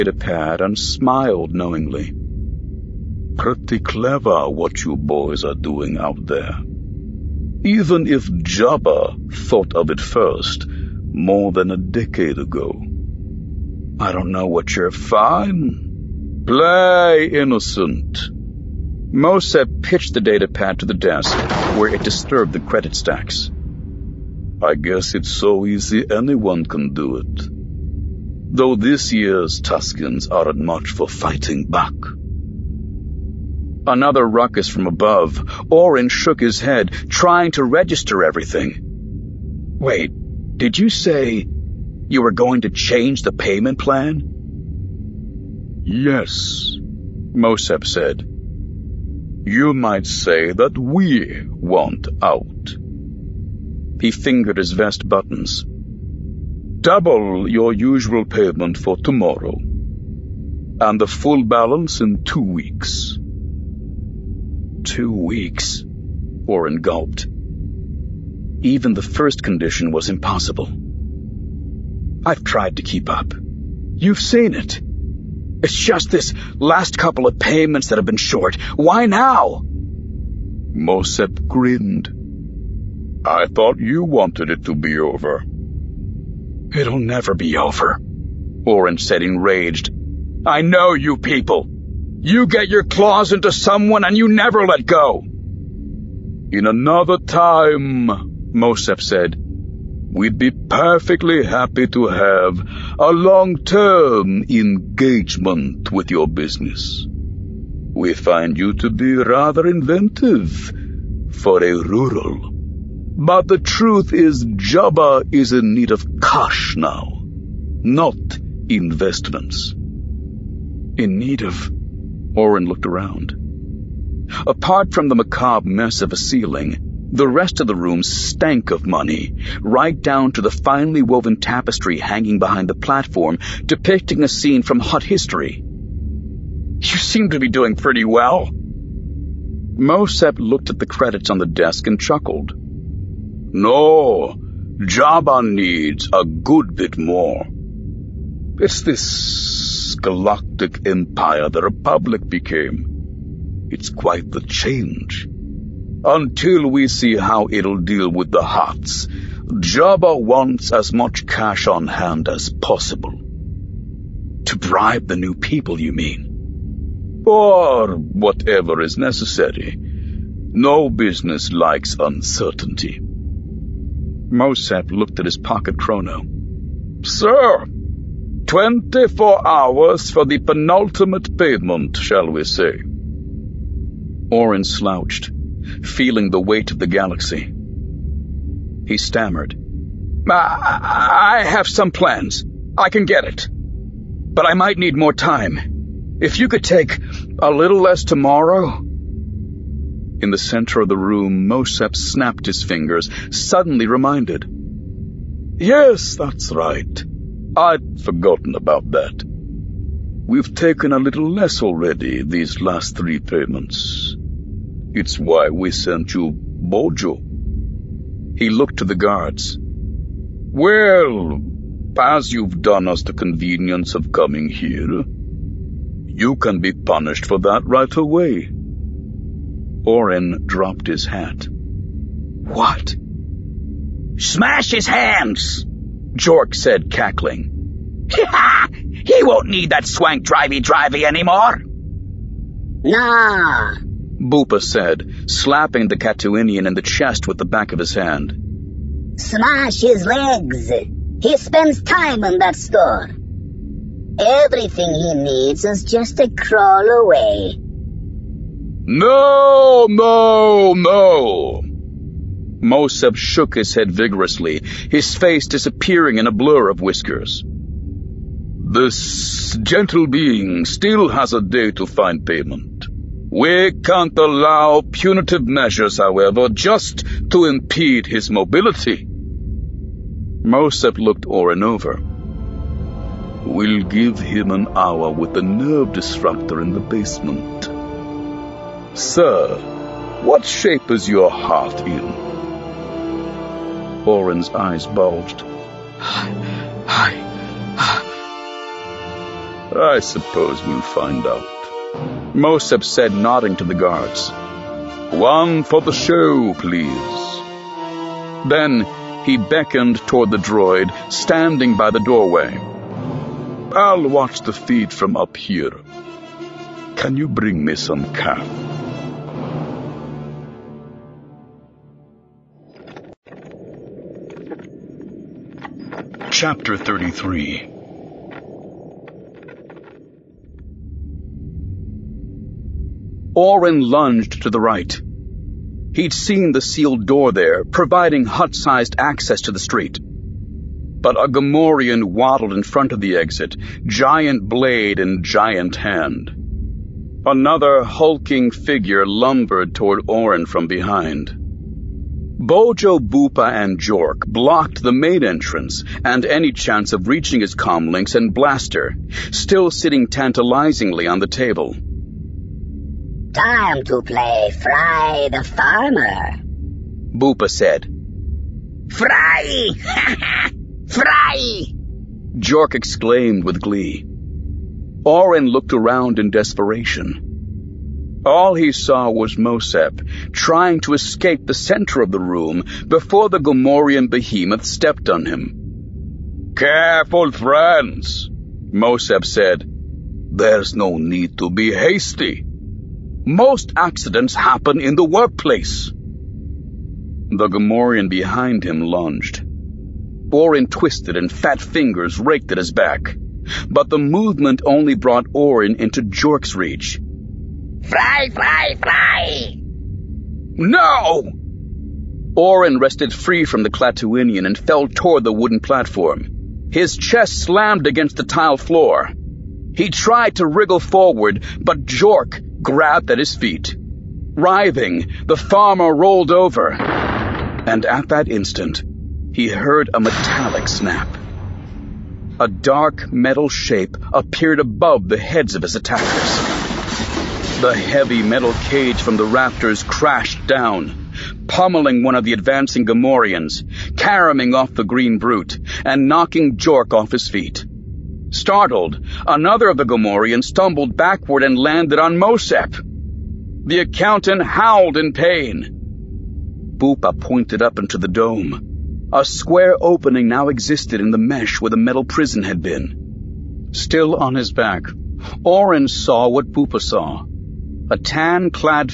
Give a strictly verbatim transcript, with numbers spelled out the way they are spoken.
pad and smiled knowingly. Pretty clever what you boys are doing out there. Even if Jabba thought of it first, more than a decade ago. I don't know what you're fine. Play innocent. Mosep pitched the datapad to the desk, where it disturbed the credit stacks. I guess it's so easy anyone can do it. Though this year's Tuskens aren't much for fighting back. Another ruckus from above. Orin shook his head, trying to register everything. Wait, did you say you were going to change the payment plan? Yes, Mosep said. You might say that we want out. He fingered his vest buttons. Double your usual payment for tomorrow, and the full balance in two weeks. Two weeks, Orin gulped. Even the first condition was impossible. I've tried to keep up. You've seen it. It's just this last couple of payments that have been short. Why now? Mosep grinned. I thought you wanted it to be over. It'll never be over, Orin said, enraged. I know you people. You get your claws into someone and you never let go. In another time, Mosep said, we'd be perfectly happy to have a long-term engagement with your business. We find you to be rather inventive for a rural. But the truth is Jabba is in need of cash now, not investments. In need of... Orin looked around. Apart from the macabre mess of a ceiling, the rest of the room stank of money, right down to the finely woven tapestry hanging behind the platform depicting a scene from Hutt history. You seem to be doing pretty well. Mosep looked at the credits on the desk and chuckled. No, Jabba needs a good bit more. It's this galactic empire the Republic became. It's quite the change. Until we see how it'll deal with the Hutts, Jabba wants as much cash on hand as possible. To bribe the new people, you mean? Or whatever is necessary. No business likes uncertainty. Mosep looked at his pocket chrono. Sir, twenty-four hours for the penultimate payment, shall we say? Orin slouched, feeling the weight of the galaxy. He stammered. I, I have some plans. I can get it. But I might need more time. If you could take a little less tomorrow... In the center of the room, Mosep snapped his fingers, suddenly reminded. Yes, that's right. I'd forgotten about that. We've taken a little less already these last three payments. It's why we sent you Bojo. He looked to the guards. Well, as you've done us the convenience of coming here, you can be punished for that right away. Orin dropped his hat. What? Smash his hands, Jork said, cackling. He won't need that swank drivey-drivey anymore. Nah, Boopa said, slapping the Katuinian in the chest with the back of his hand. Smash his legs. He spends time in that store. Everything he needs is just to crawl away. No, no, no. Mosep shook his head vigorously, his face disappearing in a blur of whiskers. This gentle being still has a day to find payment. We can't allow punitive measures, however, just to impede his mobility. Mosep looked Orin over. We'll give him an hour with the nerve disruptor in the basement. Sir, what shape is your heart in? Orin's eyes bulged. I... I suppose we'll find out, Mosep said, nodding to the guards. One for the show, please. Then he beckoned toward the droid, standing by the doorway. I'll watch the feed from up here. Can you bring me some calf? Chapter thirty-three. Orin lunged to the right. He'd seen the sealed door there, providing hut-sized access to the street. But a Gamorrean waddled in front of the exit, giant blade in giant hand. Another hulking figure lumbered toward Orin from behind. Bojo, Bupa, and Jork blocked the main entrance and any chance of reaching his comlinks and blaster, still sitting tantalizingly on the table. Time to play Fry the Farmer, Bupa said. Fry! Fry! Jork exclaimed with glee. Orin looked around in desperation. All he saw was Mosep, trying to escape the center of the room before the Gamorrean behemoth stepped on him. Careful, friends, Mosep said. There's no need to be hasty. Most accidents happen in the workplace. The Gamorrean behind him lunged. Orin twisted and fat fingers raked at his back, but the movement only brought Orin into Jork's reach. Fry, fly, fly! No! Orin wrested free from the Klatooinian and fell toward the wooden platform. His chest slammed against the tile floor. He tried to wriggle forward, but Jork grabbed at his feet. Writhing, the farmer rolled over, and at that instant, he heard a metallic snap. A dark metal shape appeared above the heads of his attackers. The heavy metal cage from the rafters crashed down, pummeling one of the advancing Gamorreans, caroming off the green brute, and knocking Jork off his feet. Startled, another of the Gamorreans stumbled backward and landed on Mosep. The accountant howled in pain. Bupa pointed up into the dome. A square opening now existed in the mesh where the metal prison had been. Still on his back, Orin saw what Bupa saw. A tan-clad